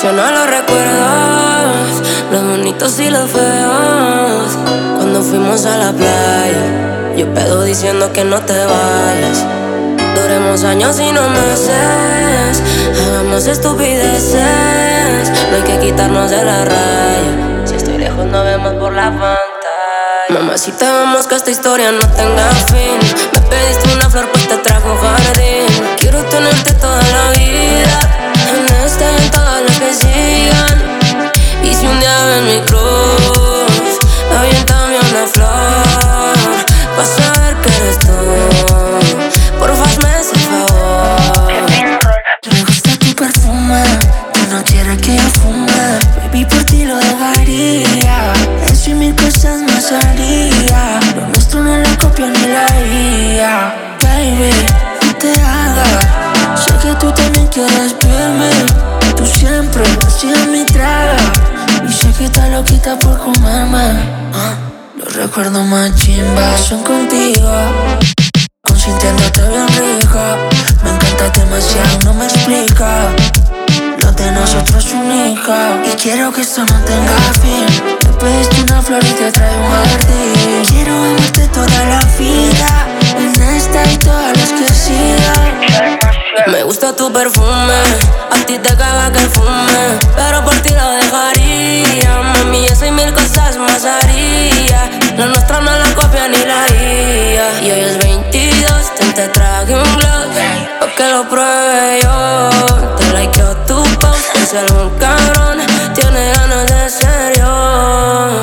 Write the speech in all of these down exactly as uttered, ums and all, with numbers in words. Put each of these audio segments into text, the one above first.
Colecciono los recuerdos, los bonitos y los feos. Cuando fuimos a la playa, yo pedo diciendo que no te vayas. Duremos años y no meses, hagamos estupideces. No hay que quitarnos de la raya. Si estoy lejos nos vemos por la pantalla. Mamacita, vamos que esta historia no tenga fin. Me pediste una flor pues te trajo jardín. Quiero tenerte toda la vida, en esta y en todas las que sigan. Y si un día ven mi cruz, aviéntame una flor, vas a ver que eres tú. Porfa, hazme ese favor. Me gusta tu perfume, tú no quieres que yo fume. Baby, por ti lo dejaría. Eso y mil cosas más haría. Lo nuestro no lo copia ni la I A. Baby, no te hagas. Sé que tú también quieres verme. Tú siempre has sido mi traga. Y sé que estás loquita por comerme. ah, Los recuerdos más chimbas son contigo, consintiéndote bien rico. Me encanta demasiado, no me explica. Lo de nosotros es único. Y quiero que esto no tenga fin. Me pediste una flor y te traigo un jardín. Quiero amarte toda la vida, en esta y todas las que sigan. Me gusta tu perfume, a ti te caga que fume, pero por ti lo dejaría. Mami, eso y mil cosas más haría. La nuestra no la copia ni la I A. Y hoy es veintidós, ten te traje un gloss pa' que lo pruebe yo. Te likeo tu post, que si algún cabrón tiene ganas de ser yo.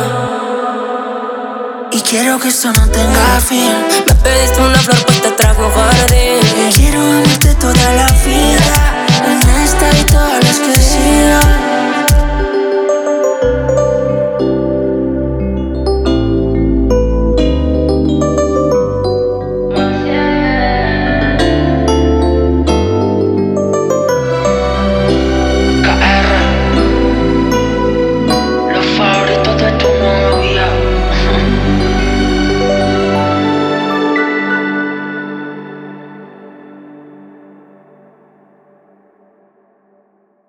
Y quiero que esto no tenga fin. Me pediste una flor pues te trajo un jardín. Quiero amarte toda la vida.